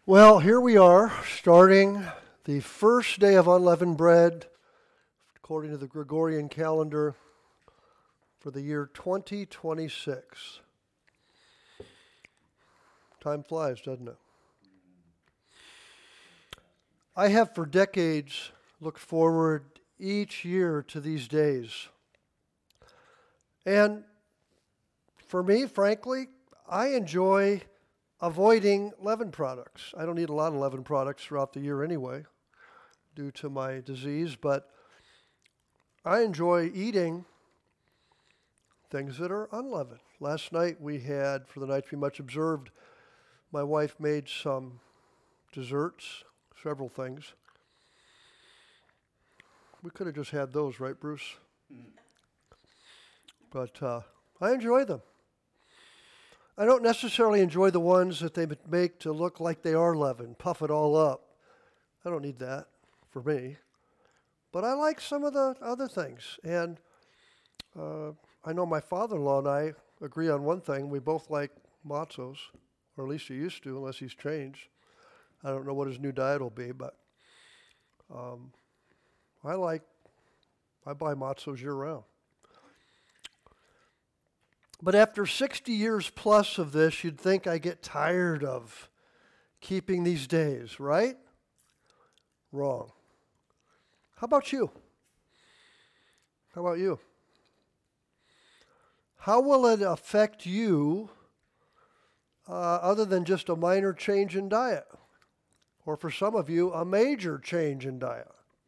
Well, here we are, starting the first day of unleavened bread, according to the Gregorian calendar, for the year 2026. Time flies, doesn't it? I have for decades looked forward each year to these days. And for me, frankly, I enjoy avoiding leavened products. I don't eat a lot of leavened products throughout the year anyway, due to my disease, but I enjoy eating things that are unleavened. Last night we had, for the night to be much observed, my wife made some desserts, several things. We could have just had those, right, Bruce? But I enjoy them. I don't necessarily enjoy the ones that they make to look like they are leavened, puff it all up. I don't need that for me. But I like some of the other things. And I know my father-in-law and I agree on one thing. We both like matzos, or at least he used to, unless he's changed. I don't know what his new diet will be, but I buy matzos year-round. But after 60 years plus of this, you'd think I get tired of keeping these days, right? Wrong. How about you? How about you? How will it affect you other than just a minor change in diet? Or for some of you, a major change in diet?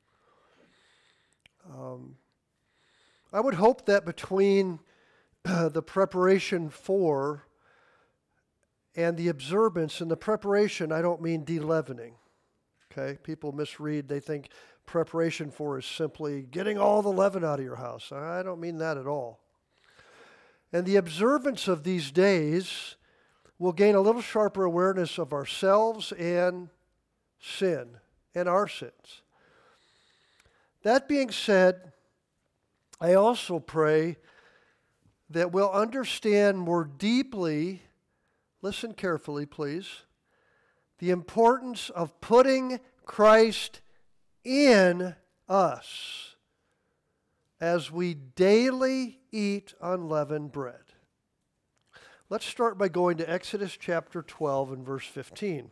I would hope that between the preparation for and the observance, and the preparation, I don't mean de-leavening. Okay, people misread. They think preparation for is simply getting all the leaven out of your house. I don't mean that at all. And the observance of these days will gain a little sharper awareness of ourselves and sin and our sins. That being said, I also pray that we'll understand more deeply, listen carefully please, the importance of putting Christ in us as we daily eat unleavened bread. Let's start by going to Exodus chapter 12 and verse 15.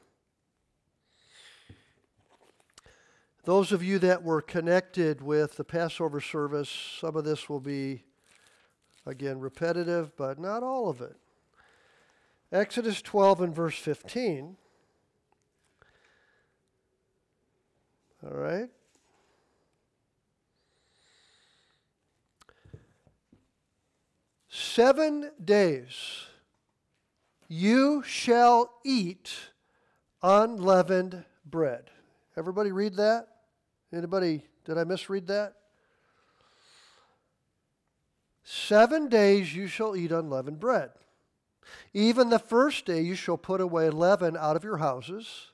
Those of you that were connected with the Passover service, some of this will be again, repetitive, but not all of it. Exodus 12 and verse 15. All right. "7 days you shall eat unleavened bread." Everybody read that? Anybody, did I misread that? 7 days you shall eat unleavened bread. Even the first day you shall put away leaven out of your houses.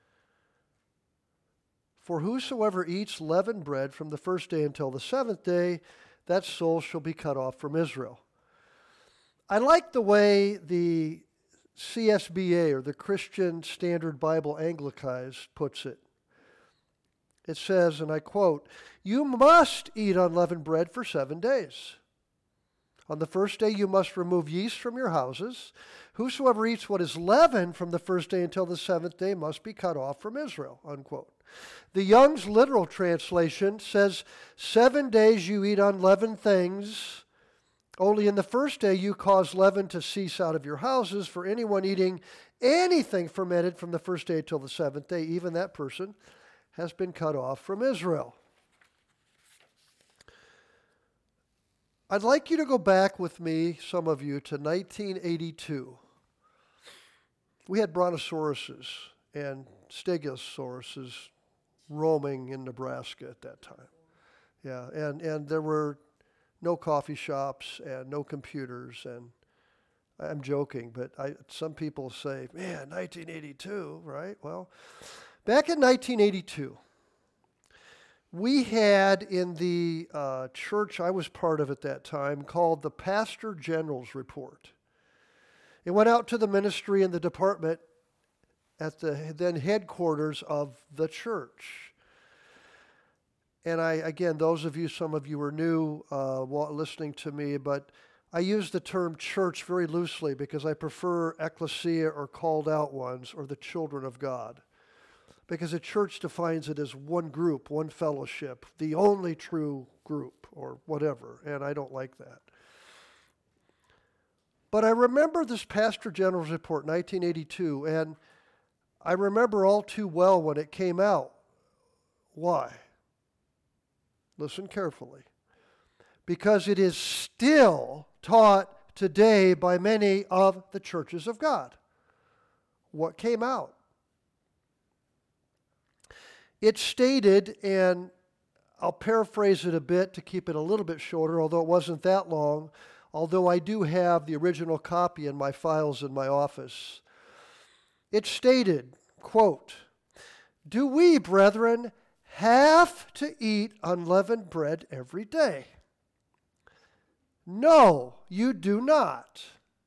For whosoever eats leavened bread from the first day until the seventh day, that soul shall be cut off from Israel. I like the way the CSBA, or the Christian Standard Bible Anglicized, puts it. It says, and I quote, "You must eat unleavened bread for 7 days. On the first day you must remove yeast from your houses. Whosoever eats what is leavened from the first day until the seventh day must be cut off from Israel," unquote. The Young's literal translation says, 7 days you eat unleavened things. Only in the first day you cause leaven to cease out of your houses. For anyone eating anything fermented from the first day till the seventh day, even that person has been cut off from Israel. I'd like you to go back with me, some of you, to 1982. We had brontosauruses and stegosauruses roaming in Nebraska at that time. Yeah, and there were no coffee shops and no computers, and I'm joking, but some people say, man, 1982, right? Well, back in 1982, we had in the church I was part of at that time called the Pastor General's Report. It went out to the ministry and the department at the then headquarters of the church. And again, some of you are new listening to me, but I use the term church very loosely because I prefer ecclesia or called out ones or the children of God. Because a church defines it as one group, one fellowship, the only true group or whatever, and I don't like that. But I remember this Pastor General's report, 1982, and I remember all too well when it came out. Why? Listen carefully. Because it is still taught today by many of the churches of God. What came out? It stated, and I'll paraphrase it a bit to keep it a little bit shorter, although it wasn't that long, although I do have the original copy in my files in my office. It stated, quote, "Do we, brethren, have to eat unleavened bread every day? No, you do not.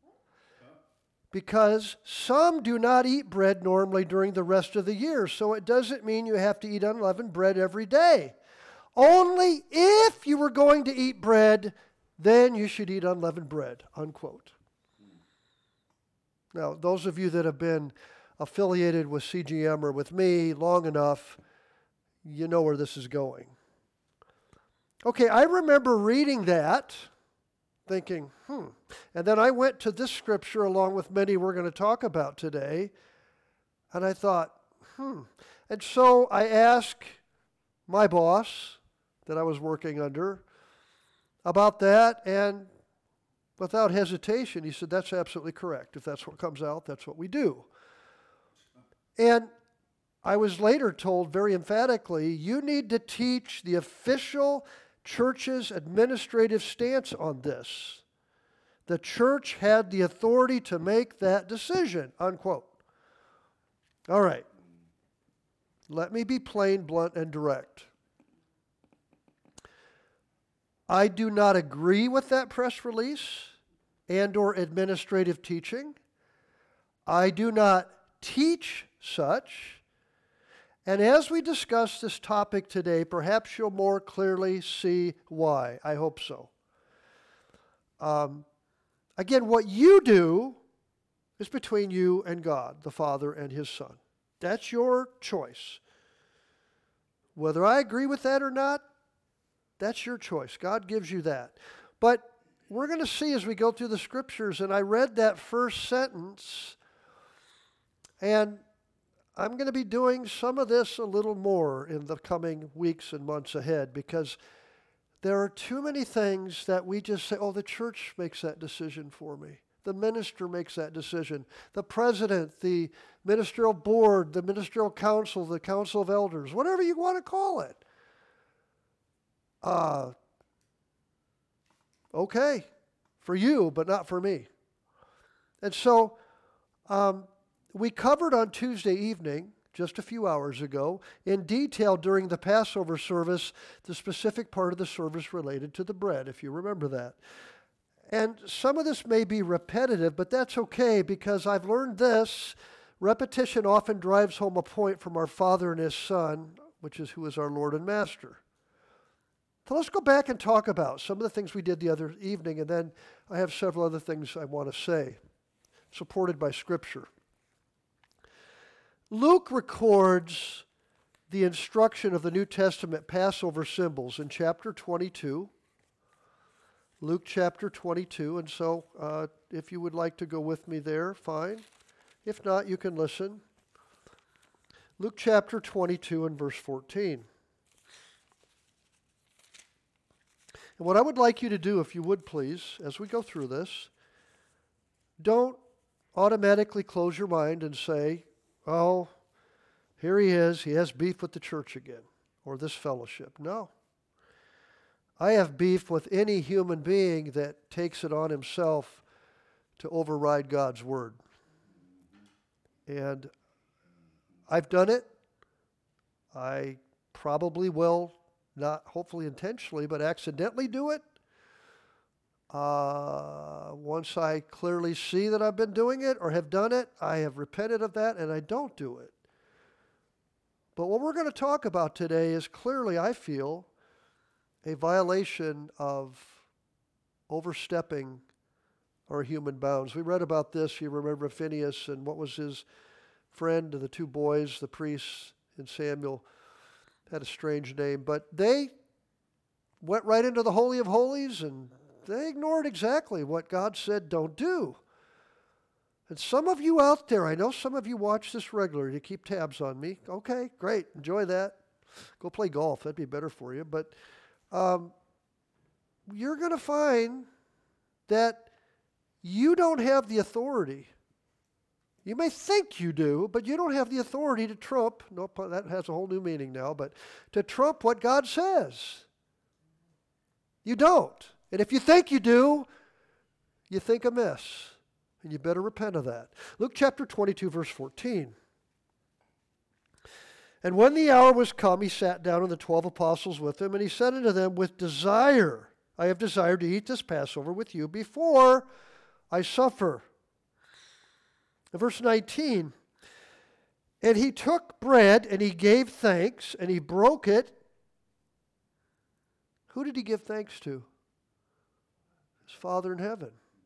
Because some do not eat bread normally during the rest of the year, so it doesn't mean you have to eat unleavened bread every day. Only if you were going to eat bread, then you should eat unleavened bread," unquote. Now, those of you that have been affiliated with CGM or with me long enough, you know where this is going. Okay, I remember reading that, thinking, And then I went to this scripture along with many we're going to talk about today, and I thought, And so I asked my boss that I was working under about that, and without hesitation, he said, "That's absolutely correct. If that's what comes out, that's what we do." And I was later told very emphatically, "You need to teach the official church's administrative stance on this. The church had the authority to make that decision," unquote. All right. Let me be plain, blunt, and direct. I do not agree with that press release and or administrative teaching. I do not teach such. And as we discuss this topic today, perhaps you'll more clearly see why. I hope so. Again, what you do is between you and God, the Father and His Son. That's your choice. Whether I agree with that or not, that's your choice. God gives you that. But we're going to see as we go through the scriptures, and I read that first sentence, and I'm going to be doing some of this a little more in the coming weeks and months ahead, because there are too many things that we just say, the church makes that decision for me. The minister makes that decision. The president, the ministerial board, the ministerial council, the council of elders, whatever you want to call it. Okay, for you, but not for me. And so we covered on Tuesday evening, just a few hours ago, in detail during the Passover service, the specific part of the service related to the bread, if you remember that. And some of this may be repetitive, but that's okay, because I've learned this. Repetition often drives home a point from our Father and His Son, who is our Lord and Master. So let's go back and talk about some of the things we did the other evening, and then I have several other things I want to say, supported by Scripture. Luke records the instruction of the New Testament Passover symbols in chapter 22. Luke chapter 22, and so if you would like to go with me there, fine. If not, you can listen. Luke chapter 22 and verse 14. And what I would like you to do, if you would please, as we go through this, don't automatically close your mind and say, here he is, he has beef with the church again, or this fellowship. No. I have beef with any human being that takes it on himself to override God's word. And I've done it. I probably will, not hopefully intentionally, but accidentally do it. Once I clearly see that I've been doing it or have done it, I have repented of that and I don't do it. But what we're going to talk about today is clearly, I feel, a violation of overstepping our human bounds. We read about this, you remember Phineas and what was his friend, the two boys, the priests and Samuel, had a strange name, but they went right into the Holy of Holies and they ignored exactly what God said don't do. And some of you out there, I know some of you watch this regularly to keep tabs on me. Okay, great, enjoy that. Go play golf, that'd be better for you. But you're going to find that you don't have the authority. You may think you do, but you don't have the authority to trump, nope, that has a whole new meaning now, but to trump what God says. You don't. And if you think you do, you think amiss. And you better repent of that. Luke chapter 22, verse 14. And when the hour was come, he sat down and the 12 apostles with him, and he said unto them, with desire, I have desired to eat this Passover with you before I suffer. In verse 19, and he took bread and he gave thanks and he broke it. Who did he give thanks to? His Father in heaven.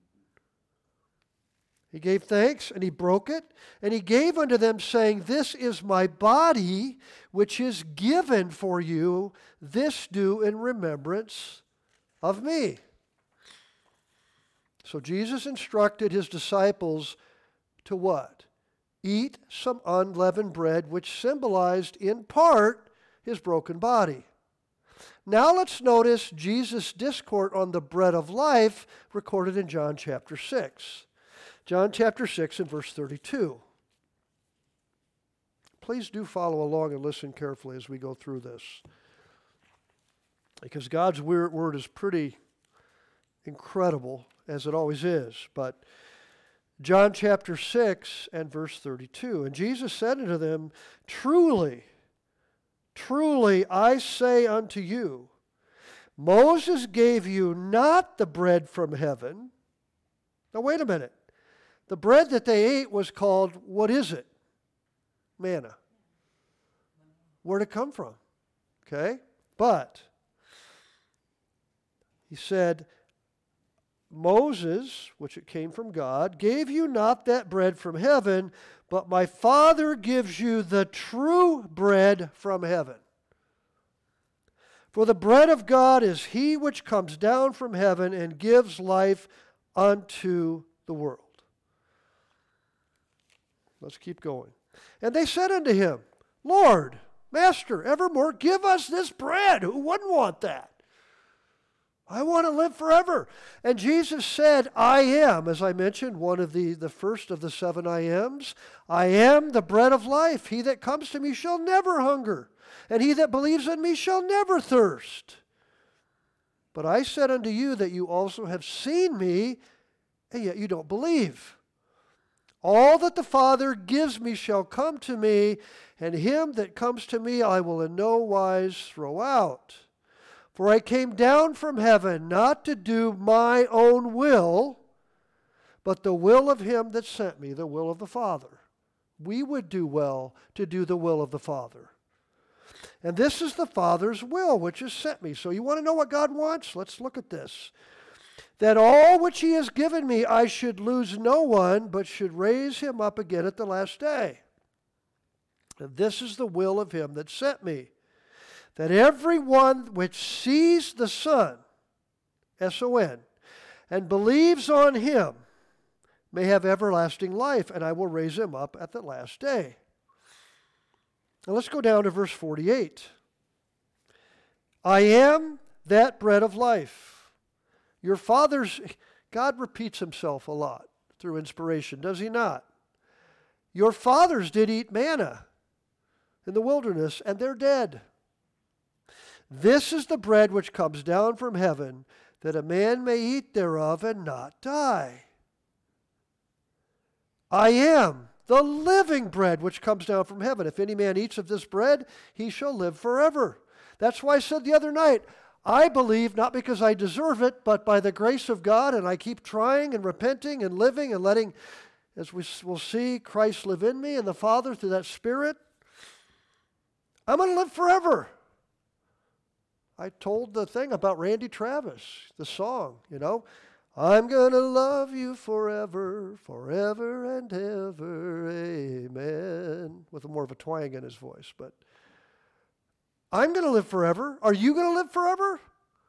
He gave thanks and he broke it and he gave unto them saying, this is my body which is given for you. This do in remembrance of me. So Jesus instructed his disciples to what? Eat some unleavened bread, which symbolized in part his broken body. Now let's notice Jesus' discourse on the bread of life recorded in John chapter 6. John chapter 6 and verse 32. Please do follow along and listen carefully as we go through this. Because God's word is pretty incredible, as it always is. But John chapter 6 and verse 32. And Jesus said unto them, truly, truly, I say unto you, Moses gave you not the bread from heaven. Now wait a minute. The bread that they ate was called, what is it? Manna. Where'd it come from? Okay? But he said, Moses, which it came from God, gave you not that bread from heaven, but my Father gives you the true bread from heaven. For the bread of God is he which comes down from heaven and gives life unto the world. Let's keep going. And they said unto him, Lord, Master, evermore give us this bread. Who wouldn't want that? I want to live forever. And Jesus said, I am, as I mentioned, one of the first of the 7 I ams. I am the bread of life. He that comes to me shall never hunger, and he that believes in me shall never thirst. But I said unto you that you also have seen me, and yet you don't believe. All that the Father gives me shall come to me, and him that comes to me I will in no wise throw out. For I came down from heaven not to do my own will, but the will of him that sent me, the will of the Father. We would do well to do the will of the Father. And this is the Father's will which has sent me. So you want to know what God wants? Let's look at this. That all which he has given me I should lose no one, but should raise him up again at the last day. And this is the will of him that sent me, that every one which sees the Son, S-O-N, and believes on him may have everlasting life, and I will raise him up at the last day. Now let's go down to verse 48. I am that bread of life. Your fathers, God repeats himself a lot through inspiration, does he not? Your fathers did eat manna in the wilderness, and they're dead. This is the bread which comes down from heaven, that a man may eat thereof and not die. I am the living bread which comes down from heaven. If any man eats of this bread, he shall live forever. That's why I said the other night, I believe not because I deserve it, but by the grace of God, and I keep trying and repenting and living and letting, as we will see, Christ live in me and the Father through that Spirit. I'm going to live forever. I told the thing about Randy Travis, the song, I'm going to love you forever, forever and ever, amen, with more of a twang in his voice. But I'm going to live forever. Are you going to live forever?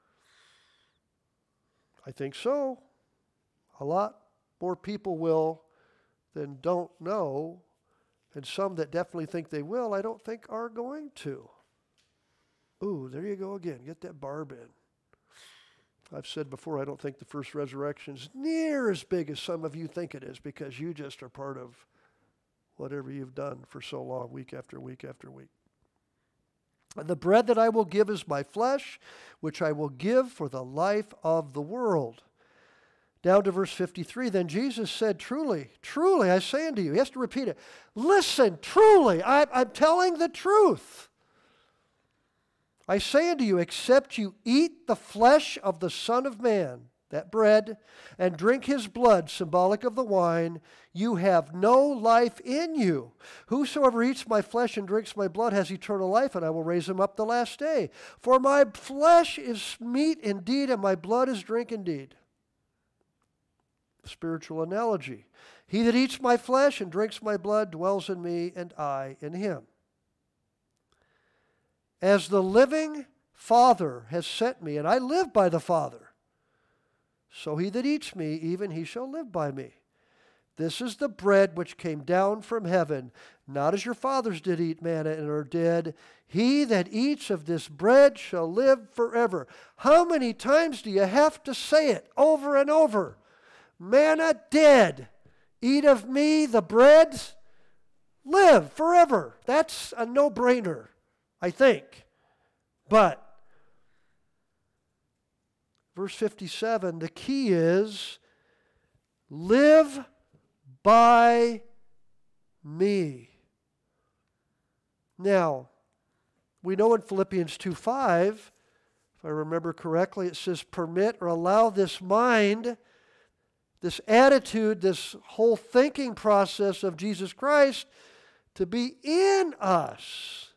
I think so. A lot more people will than don't know, and some that definitely think they will, I don't think are going to. Ooh, there you go again. Get that barb in. I've said before, I don't think the first resurrection is near as big as some of you think it is, because you just are part of whatever you've done for so long, week after week after week. And the bread that I will give is my flesh, which I will give for the life of the world. Down to verse 53, then Jesus said, truly, truly, I say unto you, he has to repeat it, listen, truly, I'm telling the truth. I say unto you, except you eat the flesh of the Son of Man, that bread, and drink his blood, symbolic of the wine, you have no life in you. Whosoever eats my flesh and drinks my blood has eternal life, and I will raise him up the last day. For my flesh is meat indeed, and my blood is drink indeed. Spiritual analogy. He that eats my flesh and drinks my blood dwells in me, and I in him. As the living Father has sent me, and I live by the Father, so he that eats me, even he shall live by me. This is the bread which came down from heaven, not as your fathers did eat manna and are dead. He that eats of this bread shall live forever. How many times do you have to say it over and over? Manna dead. Eat of me, the bread, live forever. That's a no-brainer, I think. But verse 57, the key is live by me. Now, we know in Philippians 2:5, if I remember correctly, it says, permit or allow this mind, this attitude, this whole thinking process of Jesus Christ to be in us.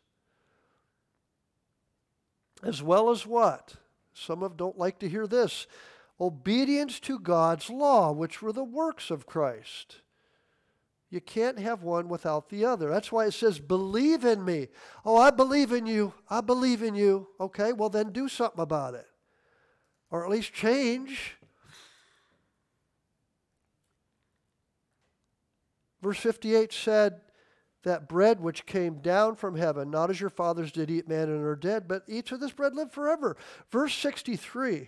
As well as what? Some of don't like to hear this. Obedience to God's law, which were the works of Christ. You can't have one without the other. That's why it says, believe in me. Oh, I believe in you. I believe in you. Okay, well then do something about it. Or at least change. Verse 58 said, that bread which came down from heaven, not as your fathers did eat manna and are dead, but each of this bread live forever. Verse 63,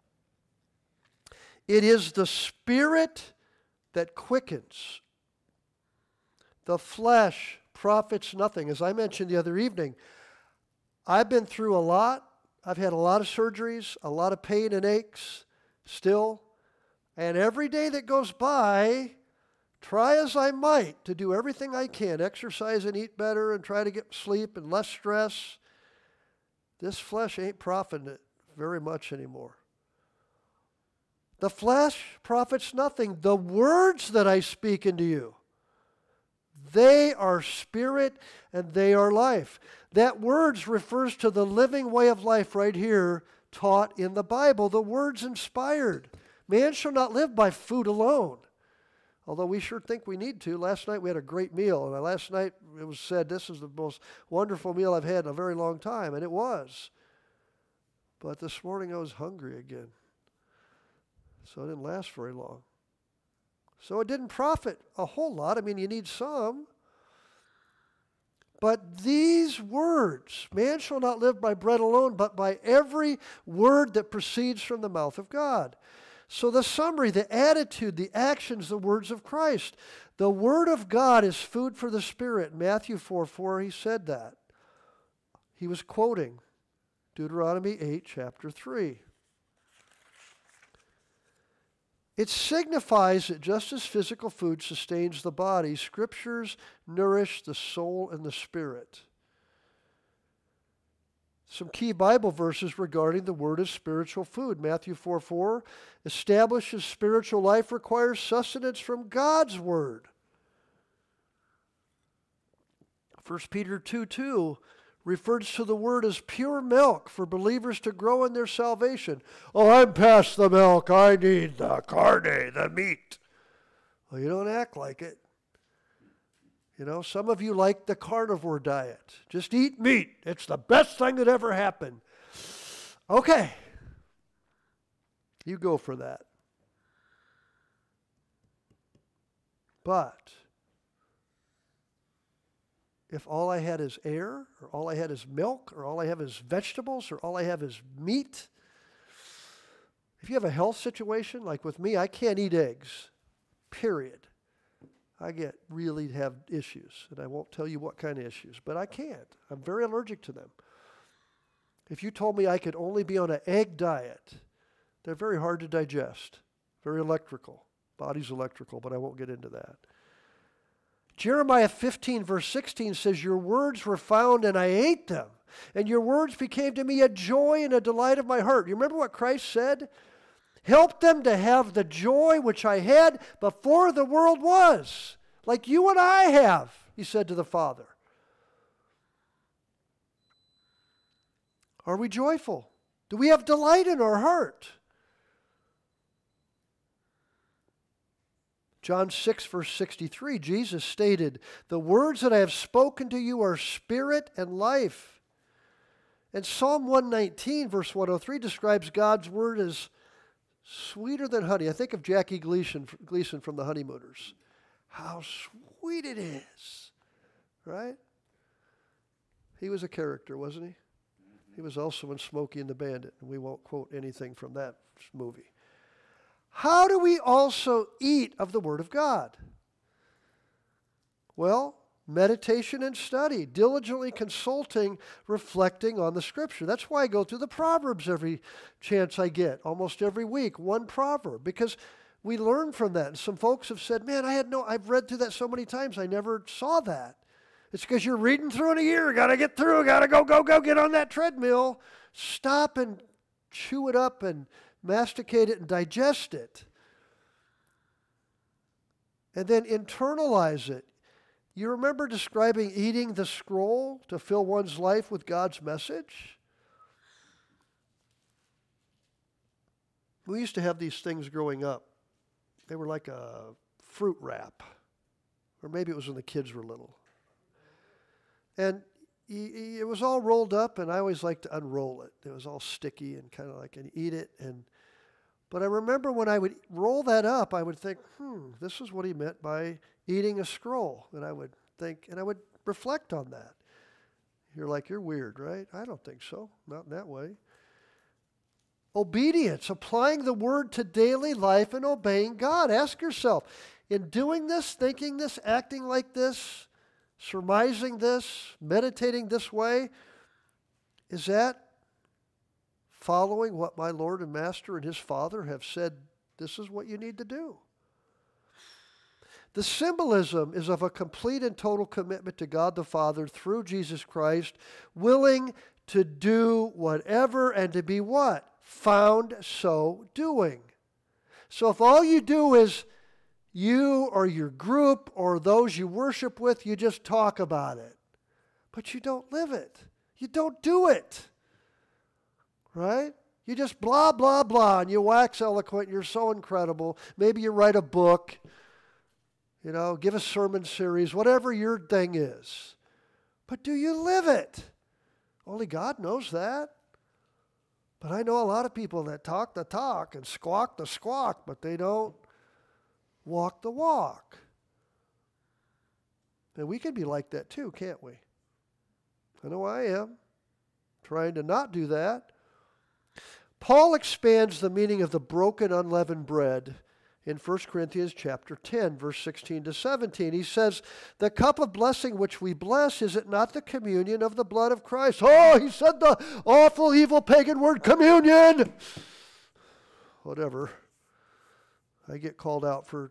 it is the Spirit that quickens. The flesh profits nothing. As I mentioned the other evening, I've been through a lot. I've had a lot of surgeries, a lot of pain and aches still. And every day that goes by, try as I might to do everything I can, exercise and eat better and try to get sleep and less stress, this flesh ain't profiting it very much anymore. The flesh profits nothing. The words that I speak into you, they are spirit and they are life. That words refers to the living way of life right here taught in the Bible. The words inspired. Man shall not live by food alone. Although we sure think we need to. Last night we had a great meal. And last night it was said, this is the most wonderful meal I've had in a very long time. And it was. But this morning I was hungry again. So it didn't last very long. So it didn't profit a whole lot. I mean, you need some. But these words, man shall not live by bread alone, but by every word that proceeds from the mouth of God. So the summary, the attitude, the actions, the words of Christ. The Word of God is food for the Spirit. In Matthew 4:4, he said that. He was quoting Deuteronomy 8, chapter 3. It signifies that just as physical food sustains the body, Scriptures nourish the soul and the spirit. some key Bible verses regarding the word as spiritual food. Matthew 4:4 establishes spiritual life requires sustenance from God's word. 1 Peter 2:2 refers to the word as pure milk for believers to grow in their salvation. Oh, I'm past the milk. I need the carne, the meat. Well, you don't act like it. You know, some of you like the carnivore diet. Just eat meat. It's the best thing that ever happened. Okay. You go for that. But if all I had is air, or all I had is milk, or all I have is vegetables, or all I have is meat, if you have a health situation, like with me, I can't eat eggs, period. I really have issues, and I won't tell you what kind of issues, but I can't. I'm very allergic to them. If you told me I could only be on an egg diet, they're very hard to digest, very electrical. Body's electrical, but I won't get into that. Jeremiah 15 verse 16 says, your words were found and I ate them, and your words became to me a joy and a delight of my heart. You remember what Christ said? Help them to have the joy which I had before the world was, like you and I have, he said to the Father. Are we joyful? Do we have delight in our heart? John 6 verse 63, Jesus stated, the words that I have spoken to you are spirit and life. And Psalm 119 verse 103 describes God's word as sweeter than honey. I think of Jackie Gleason from the Honeymooners. How sweet it is, right? He was a character, wasn't he? He was also in Smokey and the Bandit, and we won't quote anything from that movie. How do we also eat of the Word of God? Well, meditation and study, diligently consulting, reflecting on the Scripture. That's why I go through the Proverbs every chance I get, almost every week, one proverb, because we learn from that. And some folks have said, man, I've read through that so many times, I never saw that. It's because you're reading through in a year, got to get through, got to go, get on that treadmill. Stop and chew it up and masticate it and digest it. And then internalize it. You remember describing eating the scroll to fill one's life with God's message? We used to have these things growing up. They were like a fruit wrap. Or maybe it was when the kids were little. And it was all rolled up, and I always liked to unroll it. It was all sticky and kind of like, and eat it. But I remember when I would roll that up, I would think, this is what he meant by eating a scroll. And I would think, and I would reflect on that. You're like, you're weird, right? I don't think so. Not in that way. Obedience, applying the word to daily life and obeying God. Ask yourself, in doing this, thinking this, acting like this, surmising this, meditating this way, is that following what my Lord and Master and his Father have said, this is what you need to do? The symbolism is of a complete and total commitment to God the Father through Jesus Christ, willing to do whatever and to be what? Found so doing. So if all you do is you or your group or those you worship with, you just talk about it, but you don't live it. You don't do it. Right? You just blah, blah, blah, and you wax eloquent, you're so incredible. Maybe you write a book, give a sermon series, whatever your thing is. But do you live it? Only God knows that. But I know a lot of people that talk the talk and squawk the squawk, but they don't walk the walk. And we can be like that too, can't we? I know I am, trying to not do that. Paul expands the meaning of the broken unleavened bread in 1 Corinthians chapter 10, verse 16 to 17. He says, the cup of blessing which we bless, is it not the communion of the blood of Christ? Oh, he said the awful, evil, pagan word, communion. Whatever. I get called out for,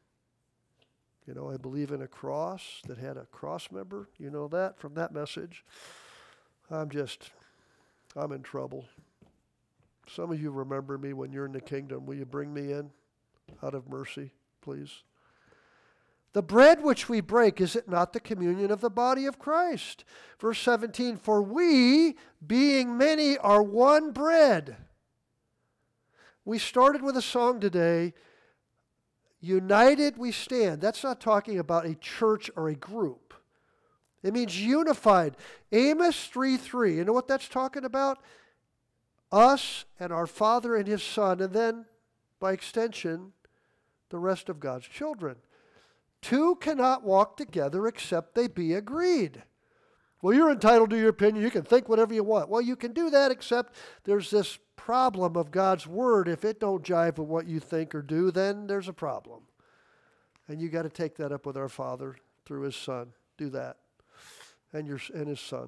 I believe in a cross that had a cross member. You know that from that message. I'm just I'm in trouble. Some of you remember me when you're in the kingdom. Will you bring me in out of mercy, please? The bread which we break, is it not the communion of the body of Christ? Verse 17, for we, being many, are one bread. We started with a song today, united we stand. That's not talking about a church or a group. It means unified. Amos 3:3, you know what that's talking about? Us and our Father and His Son, and then, by extension, the rest of God's children. Two cannot walk together except they be agreed. Well, you're entitled to your opinion. You can think whatever you want. Well, you can do that, except there's this problem of God's Word. If it don't jive with what you think or do, then there's a problem. And you got to take that up with our Father through His Son. Do that. And His Son.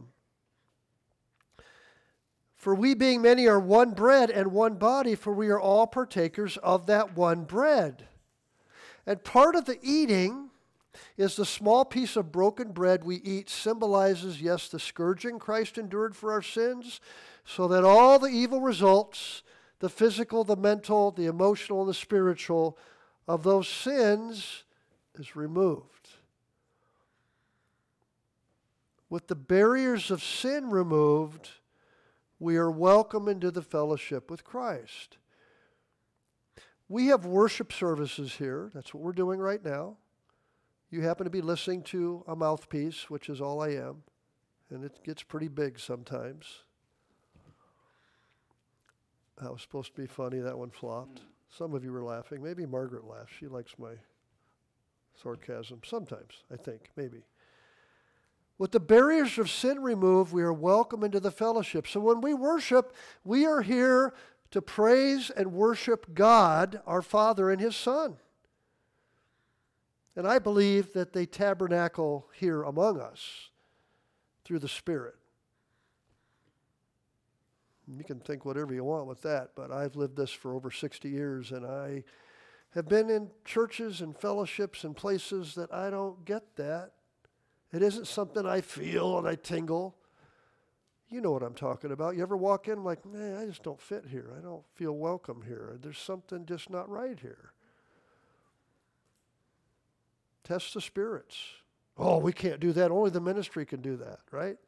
For we being many are one bread and one body, for we are all partakers of that one bread. And part of the eating is the small piece of broken bread we eat symbolizes, yes, the scourging Christ endured for our sins, so that all the evil results, the physical, the mental, the emotional, and the spiritual, of those sins is removed. With the barriers of sin removed, we are welcome into the fellowship with Christ. We have worship services here. That's what we're doing right now. You happen to be listening to a mouthpiece, which is all I am, and it gets pretty big sometimes. That was supposed to be funny. That one flopped. Some of you were laughing. Maybe Margaret laughs. She likes my sarcasm. Sometimes, I think, maybe. With the barriers of sin removed, we are welcome into the fellowship. So when we worship, we are here to praise and worship God, our Father, and His Son. And I believe that they tabernacle here among us through the Spirit. You can think whatever you want with that, but I've lived this for over 60 years, and I have been in churches and fellowships and places that I don't get that. It isn't something I feel and I tingle. You know what I'm talking about. You ever walk in like, man, I just don't fit here. I don't feel welcome here. There's something just not right here. Test the spirits. Oh, we can't do that. Only the ministry can do that, right?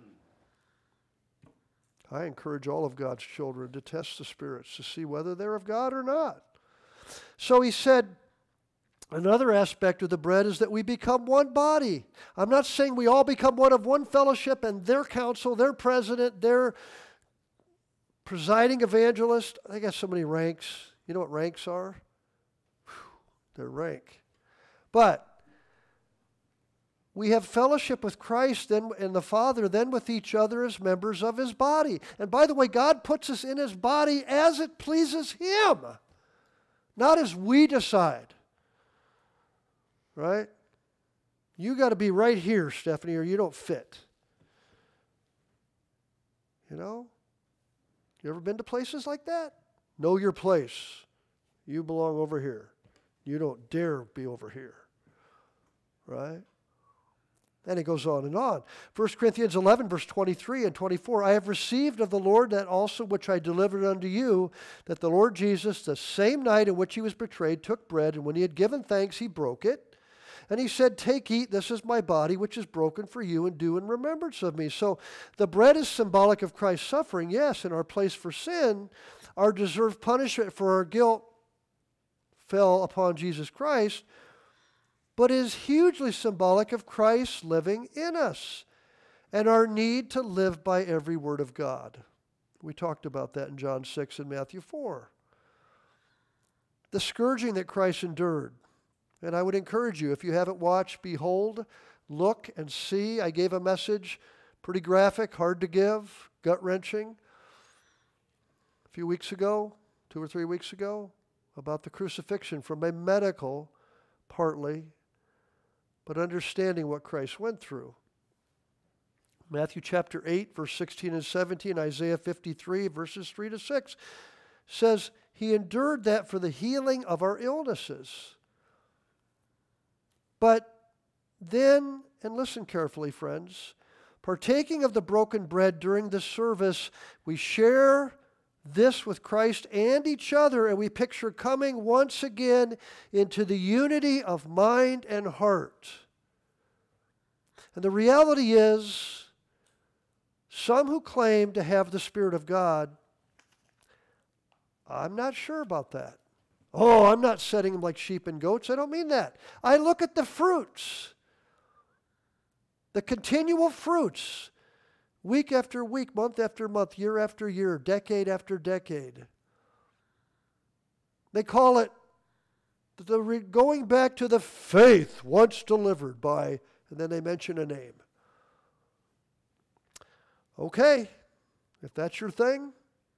I encourage all of God's children to test the spirits to see whether they're of God or not. So he said, another aspect of the bread is that we become one body. I'm not saying we all become one of one fellowship and their council, their president, their presiding evangelist. They got so many ranks. You know what ranks are? They're rank. But we have fellowship with Christ and the Father, then with each other as members of His body. And by the way, God puts us in His body as it pleases Him, not as we decide. Right? You got to be right here, Stephanie, or you don't fit. You know? You ever been to places like that? Know your place. You belong over here. You don't dare be over here. Right? And it goes on and on. 1 Corinthians 11, verse 23 and 24, I have received of the Lord that also which I delivered unto you, that the Lord Jesus, the same night in which He was betrayed, took bread, and when He had given thanks, He broke it. And He said, take, eat, this is my body, which is broken for you, and do in remembrance of me. So the bread is symbolic of Christ's suffering, yes, in our place for sin. Our deserved punishment for our guilt fell upon Jesus Christ, but is hugely symbolic of Christ living in us and our need to live by every word of God. We talked about that in John 6 and Matthew 4. The scourging that Christ endured. And I would encourage you, if you haven't watched, behold, look and see. I gave a message, pretty graphic, hard to give, gut-wrenching, a few weeks ago, 2 or 3 weeks ago, about the crucifixion from a medical, partly, but understanding what Christ went through. Matthew chapter 8, verse 16 and 17, Isaiah 53, verses 3 to 6, says, He endured that for the healing of our illnesses. But then, and listen carefully, friends, Partaking of the broken bread during the service, we share this with Christ and each other, and we picture coming once again into the unity of mind and heart. And the reality is, some who claim to have the Spirit of God, I'm not sure about that. Oh, I'm not setting them like sheep and goats. I don't mean that. I look at the fruits, the continual fruits, week after week, month after month, year after year, decade after decade. They call it going back to the faith once delivered by, and then they mention a name. Okay, if that's your thing.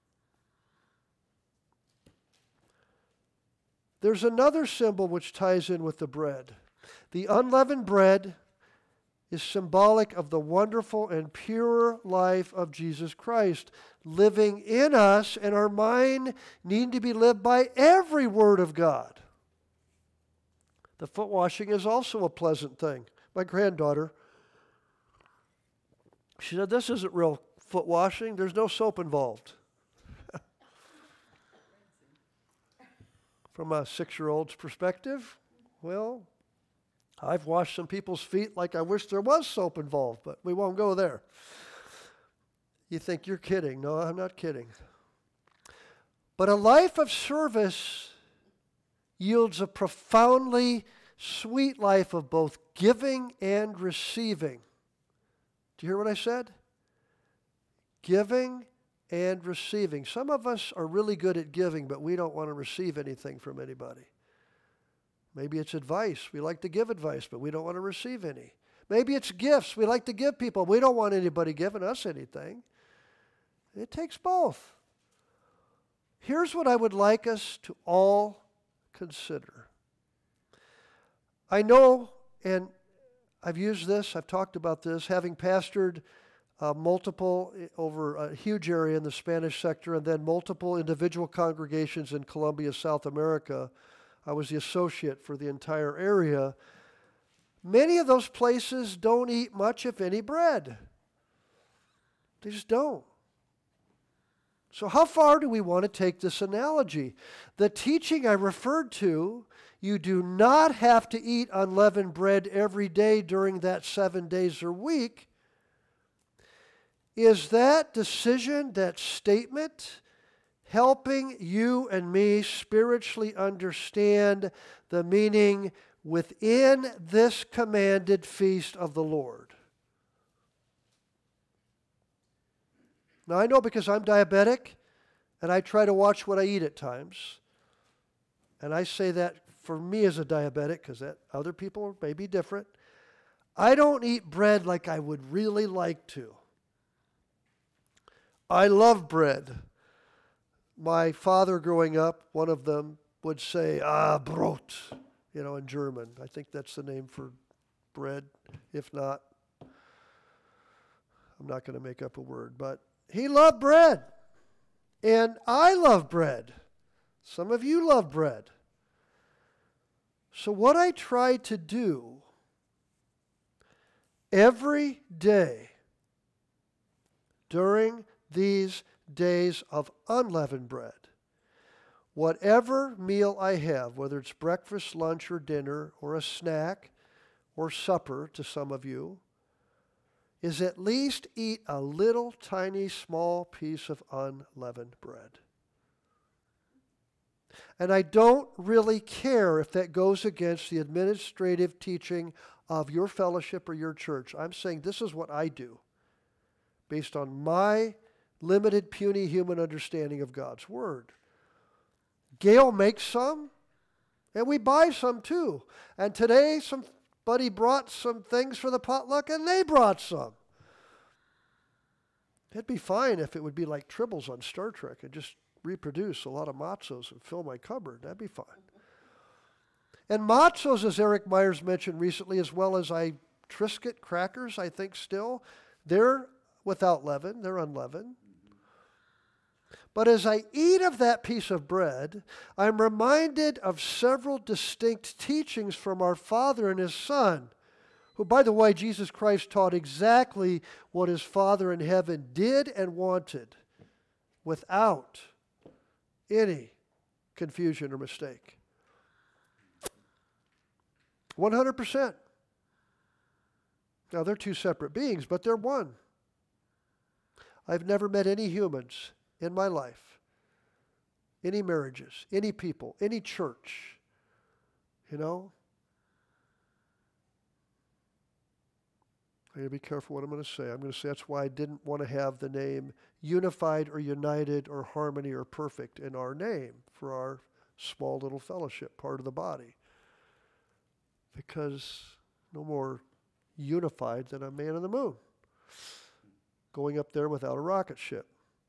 There's another symbol which ties in with the bread. The unleavened bread is symbolic of the wonderful and pure life of Jesus Christ living in us, and our mind needing to be lived by every word of God. The foot washing is also a pleasant thing. My granddaughter, she said, this isn't real foot washing. There's no soap involved. From a 6-year-old's perspective, well, I've washed some people's feet like I wish there was soap involved, but we won't go there. You think you're kidding. No, I'm not kidding. But a life of service yields a profoundly sweet life of both giving and receiving. Do you hear what I said? Giving and receiving. Some of us are really good at giving, but we don't want to receive anything from anybody. Maybe it's advice. We like to give advice, but we don't want to receive any. Maybe it's gifts. We like to give people. We don't want anybody giving us anything. It takes both. Here's what I would like us to all consider. I know, and I've used this, I've talked about this, having pastored multiple over a huge area in the Spanish sector and then multiple individual congregations in Colombia, South America. I was the associate for the entire area. Many of those places don't eat much, if any, bread. They just don't. So how far do we want to take this analogy? The teaching I referred to, you do not have to eat unleavened bread every day during that 7 days or week. Is that decision, that statement, helping you and me spiritually understand the meaning within this commanded feast of the Lord? Now, I know because I'm diabetic, and I try to watch what I eat at times, and I say that for me as a diabetic, because that other people may be different. I don't eat bread like I would really like to. I love bread. My father growing up, one of them would say, Brot, in German. I think that's the name for bread. If not, I'm not going to make up a word. But he loved bread. And I love bread. Some of you love bread. So what I try to do every day during these days of unleavened bread, whatever meal I have, whether it's breakfast, lunch, or dinner, or a snack, or supper to some of you, is at least eat a little tiny small piece of unleavened bread. And I don't really care if that goes against the administrative teaching of your fellowship or your church. I'm saying this is what I do based on my limited, puny human understanding of God's Word. Gail makes some, and we buy some too. And today, somebody brought some things for the potluck, and they brought some. It'd be fine if it would be like Tribbles on Star Trek and just reproduce a lot of matzos and fill my cupboard. That'd be fine. And matzos, as Eric Myers mentioned recently, as well as Triscuit crackers, I think still, they're without leaven. They're unleavened. But as I eat of that piece of bread, I'm reminded of several distinct teachings from our Father and His Son, who, by the way, Jesus Christ taught exactly what his Father in heaven did and wanted without any confusion or mistake. 100%. Now, they're two separate beings, but they're one. I've never met any humans in my life, any marriages, any people, any church, I got to be careful what I'm going to say. I'm going to say that's why I didn't want to have the name unified or united or harmony or perfect in our name for our small little fellowship, part of the body. Because no more unified than a man on the moon going up there without a rocket ship.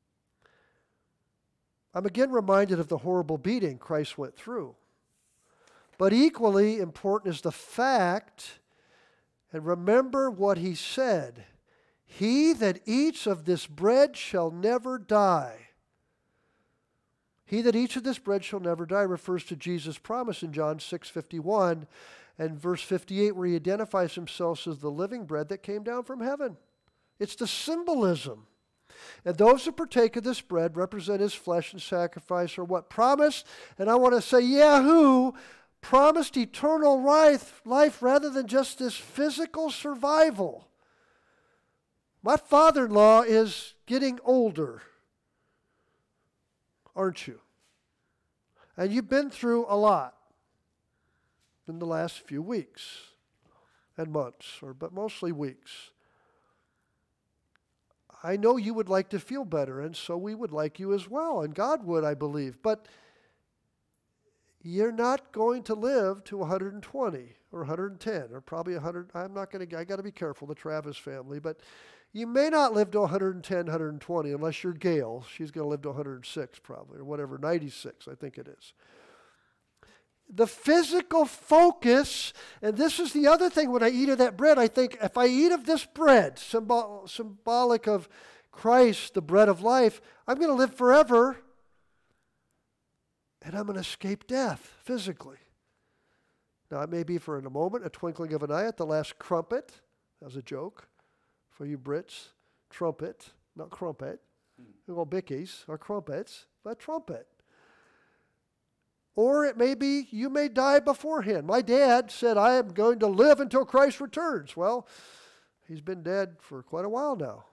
I'm again reminded of the horrible beating Christ went through. But equally important is the fact, and remember what he said, he that eats of this bread shall never die. He that eats of this bread shall never die refers to Jesus' promise in John 6:51 and verse 58, where he identifies himself as the living bread that came down from heaven. It's the symbolism. And those who partake of this bread represent his flesh and sacrifice are what? Promised, and I want to say, Yahoo! Promised eternal life rather than just this physical survival. My father-in-law is getting older, aren't you? And you've been through a lot in the last few weeks and months, but mostly weeks. I know you would like to feel better, and so we would like you as well, and God would, I believe. But you're not going to live to 120 or 110 or probably 100. I got to be careful, the Travis family, but you may not live to 110, 120 unless you're Gail. She's going to live to 106 probably, or whatever, 96 I think it is. The physical focus, and this is the other thing when I eat of that bread, I think if I eat of this bread, symbolic of Christ, the bread of life, I'm going to live forever. And I'm going to escape death physically. Now, it may be for in a moment, a twinkling of an eye at the last crumpet. That was a joke for you Brits. Trumpet, not crumpet. They're all bickies or crumpets, but trumpet. Or it may be you may die beforehand. My dad said, I am going to live until Christ returns. Well, he's been dead for quite a while now.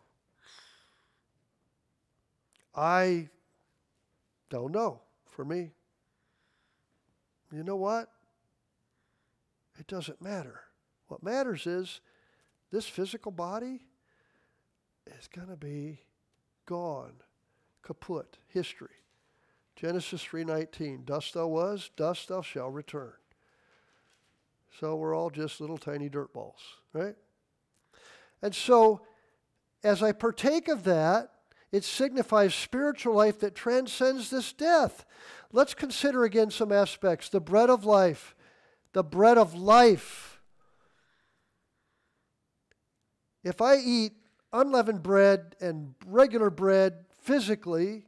I don't know for me. You know what? It doesn't matter. What matters is this physical body is going to be gone, kaput, history. Genesis 3:19, dust thou was, dust thou shalt return. So we're all just little tiny dirt balls, right? And so as I partake of that, it signifies spiritual life that transcends this death. Let's consider again some aspects. The bread of life. The bread of life. If I eat unleavened bread and regular bread physically,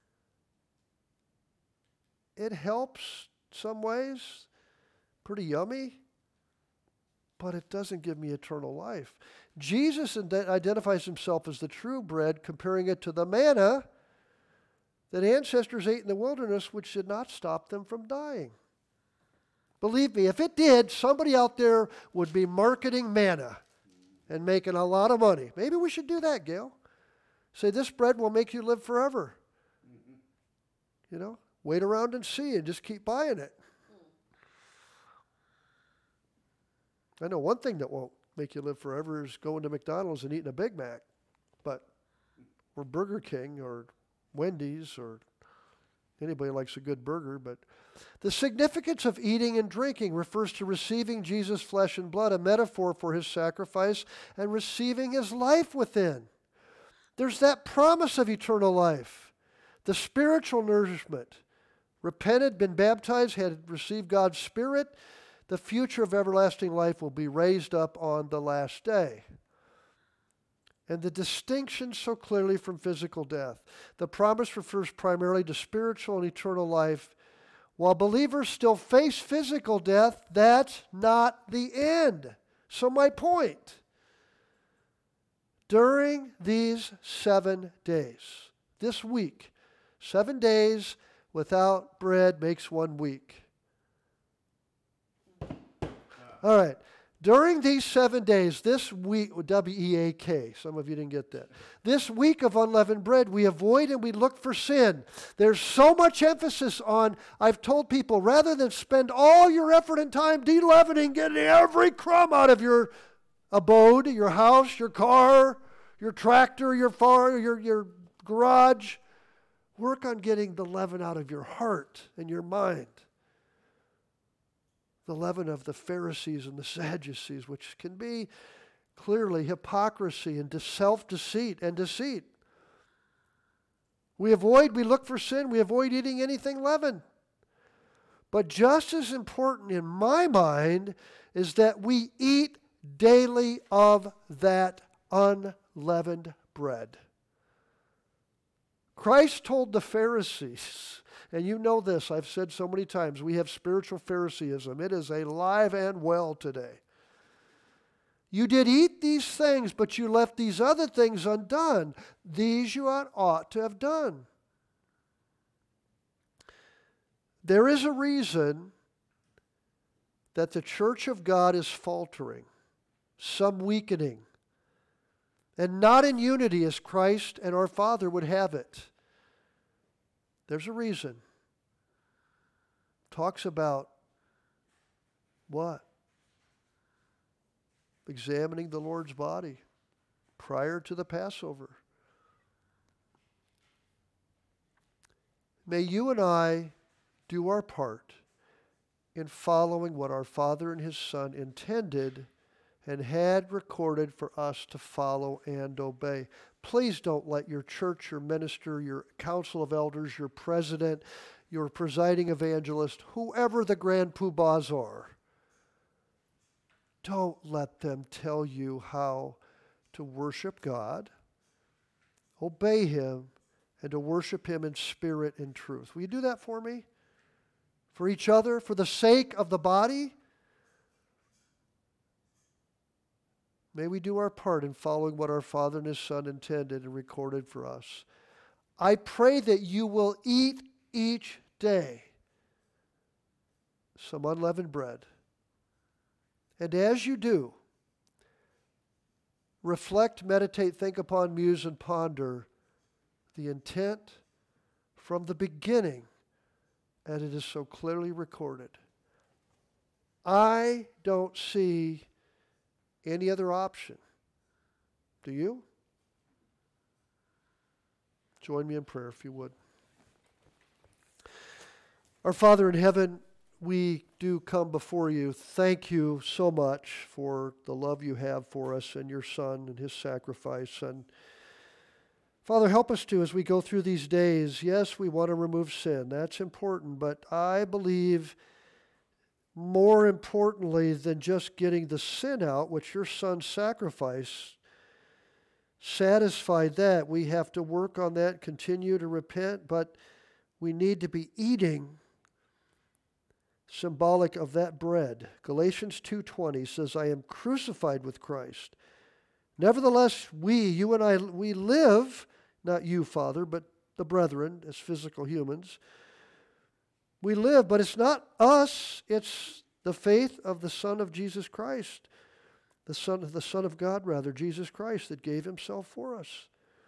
it helps some ways. Pretty yummy. But it doesn't give me eternal life. Jesus identifies himself as the true bread, comparing it to the manna that ancestors ate in the wilderness, which did not stop them from dying. Believe me, if it did, somebody out there would be marketing manna and making a lot of money. Maybe we should do that, Gail. Say, this bread will make you live forever. Wait around and see and just keep buying it. I know one thing that won't make you live forever is going to McDonald's and eating a Big Mac, or Burger King or Wendy's or anybody likes a good burger. But the significance of eating and drinking refers to receiving Jesus' flesh and blood, a metaphor for his sacrifice, and receiving his life within. There's that promise of eternal life, the spiritual nourishment. Repented, been baptized, had received God's Spirit, the future of everlasting life will be raised up on the last day. And the distinction so clearly from physical death. The promise refers primarily to spiritual and eternal life. While believers still face physical death, that's not the end. So my point, during these 7 days, this week, 7 days without bread makes 1 week. All right. During these 7 days, this week, W-E-A-K, some of you didn't get that. This week of unleavened bread, we avoid and we look for sin. There's so much emphasis on, I've told people, rather than spend all your effort and time de-leavening, getting every crumb out of your abode, your house, your car, your tractor, your farm, your garage, work on getting the leaven out of your heart and your mind. The leaven of the Pharisees and the Sadducees, which can be clearly hypocrisy and self-deceit and deceit. We look for sin, we avoid eating anything leavened. But just as important in my mind is that we eat daily of that unleavened bread. Christ told the Pharisees, and you know this, I've said so many times, we have spiritual Phariseeism. It is alive and well today. You did eat these things, but you left these other things undone. These you ought to have done. There is a reason that the church of God is faltering, some weakening, and not in unity as Christ and our Father would have it. There's a reason. Talks about what? Examining the Lord's body prior to the Passover. May you and I do our part in following what our Father and His Son intended and had recorded for us to follow and obey. Please don't let your church, your minister, your council of elders, your president, your presiding evangelist, whoever the grand poobahs are, don't let them tell you how to worship God, obey Him, and to worship Him in spirit and truth. Will you do that for me? For each other, for the sake of the body? May we do our part in following what our Father and His Son intended and recorded for us. I pray that you will eat each day some unleavened bread. And as you do, reflect, meditate, think upon, muse, and ponder the intent from the beginning, and it is so clearly recorded. I don't see any other option. Do you? Join me in prayer if you would. Our Father in heaven, we do come before you. Thank you so much for the love you have for us and your Son and His sacrifice. And Father, help us to, as we go through these days, yes, we want to remove sin. That's important. But I believe more importantly than just getting the sin out, which your Son's sacrifice satisfied that, we have to work on that, continue to repent, but we need to be eating symbolic of that bread. Galatians 2:20 says, I am crucified with Christ. Nevertheless, you and I, we live, not you, Father, but the brethren as physical humans. We live, but it's not us, it's the faith of the Son of Jesus Christ, the Son of God, rather, Jesus Christ, that gave Himself for us.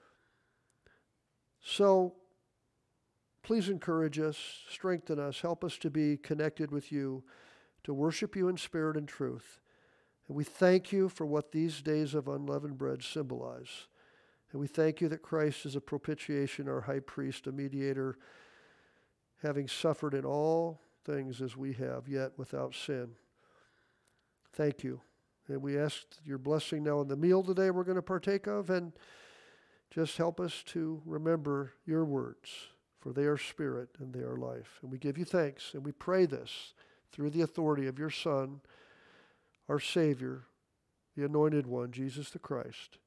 So, please encourage us, strengthen us, help us to be connected with you, to worship you in spirit and truth. And we thank you for what these days of unleavened bread symbolize. And we thank you that Christ is a propitiation, our high priest, a mediator, having suffered in all things as we have, yet without sin. Thank you. And we ask your blessing now on the meal today we're going to partake of, and just help us to remember your words, for they are spirit and they are life. And we give you thanks, and we pray this through the authority of your Son, our Savior, the Anointed One, Jesus the Christ.